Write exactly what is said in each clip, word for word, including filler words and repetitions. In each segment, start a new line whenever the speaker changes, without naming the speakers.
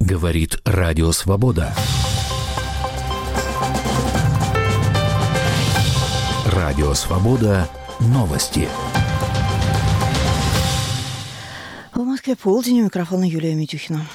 Говорит Радио Свобода. Радио Свобода. Новости.
В Москве полдень, у микрофона Юлия Митюхина.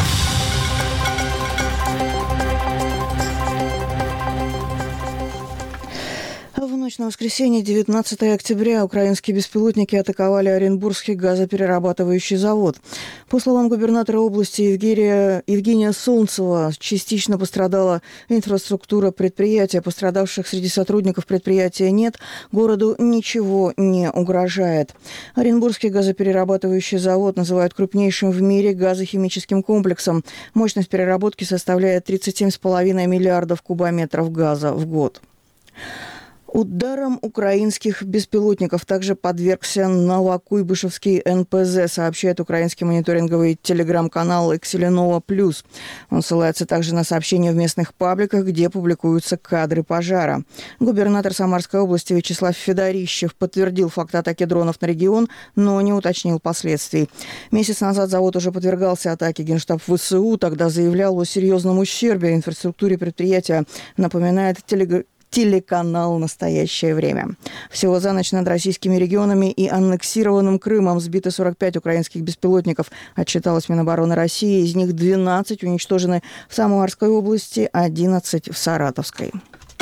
В ночь на воскресенье, девятнадцатого октября, украинские беспилотники атаковали Оренбургский газоперерабатывающий завод. По словам губернатора области Евгения, Евгения Солнцева, частично пострадала инфраструктура предприятия. Пострадавших среди сотрудников предприятия нет. Городу ничего не угрожает. Оренбургский газоперерабатывающий завод называют крупнейшим в мире газохимическим комплексом. Мощность переработки составляет тридцать семь целых пять десятых миллиардов кубометров газа в год. Ударом украинских беспилотников также подвергся Новокуйбышевский эн пэ зэ, сообщает украинский мониторинговый телеграм-канал «Экселенова плюс». Он ссылается также на сообщения в местных пабликах, где публикуются кадры пожара. Губернатор Самарской области Вячеслав Федорищев подтвердил факт атаки дронов на регион, но не уточнил последствий. Месяц назад завод уже подвергался атаке. Генштаб вэ эс у тогда заявлял о серьезном ущербе инфраструктуре предприятия, напоминает телеграм телеканал «Настоящее время». Всего за ночь над российскими регионами и аннексированным Крымом сбито сорок пять украинских беспилотников, отчиталась Минобороны России. Из них двенадцать уничтожены в Самарской области, одиннадцать в Саратовской.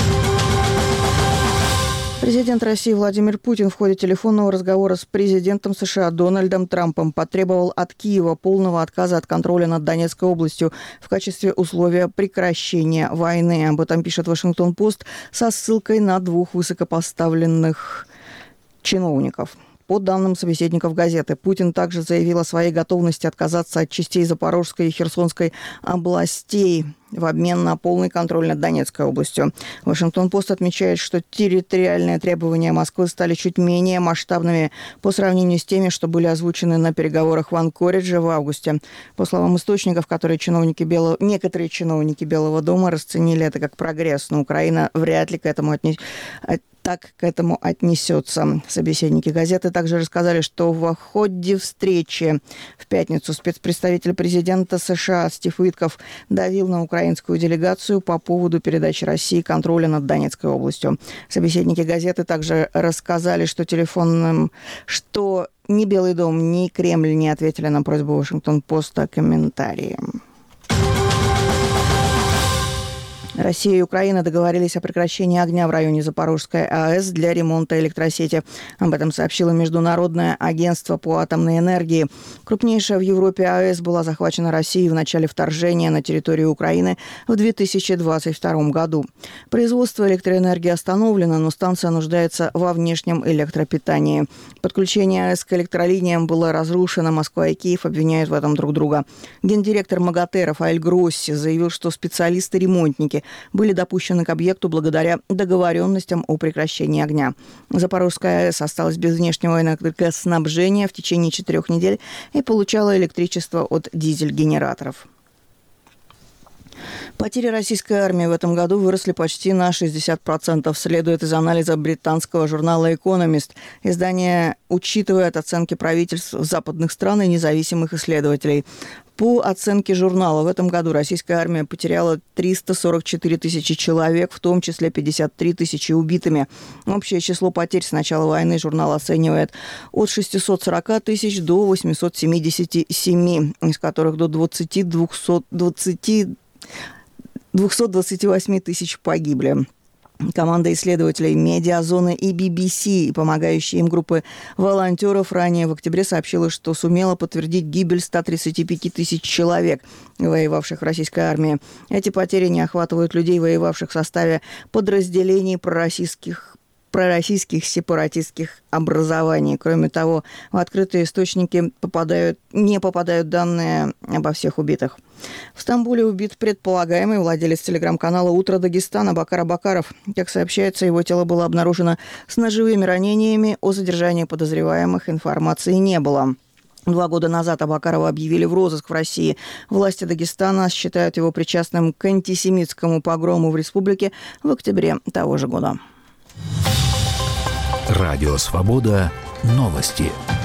Президент России Владимир Путин в ходе телефонного разговора с президентом США Дональдом Трампом потребовал от Киева полного отказа от контроля над Донецкой областью в качестве условия прекращения войны. Об этом пишет Вашингтон-Пост со ссылкой на двух высокопоставленных чиновников. По данным собеседников газеты, Путин также заявил о своей готовности отказаться от частей Запорожской и Херсонской областей в обмен на полный контроль над Донецкой областью. Вашингтон-Пост отмечает, что территориальные требования Москвы стали чуть менее масштабными по сравнению с теми, что были озвучены на переговорах в Анкоридже в августе. По словам источников, которые чиновники Белого... некоторые чиновники Белого дома расценили это как прогресс, но Украина вряд ли к этому отнесется. Так к этому отнесется. Собеседники газеты также рассказали, что в ходе встречи в пятницу спецпредставитель президента США Стив Уитков давил на украинскую делегацию по поводу передачи России контроля над Донецкой областью. Собеседники газеты также рассказали, что телефонным, что ни Белый дом, ни Кремль не ответили на просьбу Вашингтон-Поста комментарием. Россия и Украина договорились о прекращении огня в районе Запорожской АЭС для ремонта электросети. Об этом сообщило Международное агентство по атомной энергии. Крупнейшая в Европе АЭС была захвачена Россией в начале вторжения на территорию Украины в две тысячи двадцать втором году. Производство электроэнергии остановлено, но станция нуждается во внешнем электропитании. Подключение АЭС к электролиниям было разрушено. Москва и Киев обвиняют в этом друг друга. Гендиректор МАГАТЭ Рафаэль Гросси заявил, что специалисты-ремонтники были допущены к объекту благодаря договоренностям о прекращении огня. Запорожская АЭС осталась без внешнего энергоснабжения в течение четырех недель и получала электричество от дизель-генераторов. Потери российской армии в этом году выросли почти на шестьдесят процентов, следует из анализа британского журнала «Экономист». Издание учитывает оценки правительств западных стран и независимых исследователей. По оценке журнала, в этом году российская армия потеряла триста сорок четыре тысячи человек, в том числе пятьдесят три тысячи убитыми. Общее число потерь с начала войны журнал оценивает от шестисот сорока тысяч до восьмисот семидесяти семи, из которых до двадцати двухсот двадцати двухсот двадцати восьми тысяч погибли. Команда исследователей «Медиазоны» и би би си и помогающие им группы волонтеров ранее в октябре сообщила, что сумела подтвердить гибель ста тридцати пяти тысяч человек, воевавших в российской армии. Эти потери не охватывают людей, воевавших в составе подразделений пророссийских пророссийских сепаратистских образований. Кроме того, в открытые источники попадают, не попадают данные обо всех убитых. В Стамбуле убит предполагаемый владелец телеграм-канала «Утро Дагестана» Бакар Абакаров. Как сообщается, его тело было обнаружено с ножевыми ранениями. О задержании подозреваемых информации не было. Два года назад Абакарова объявили в розыск в России. Власти Дагестана считают его причастным к антисемитскому погрому в республике в октябре того же года.
Радио Свобода. Новости.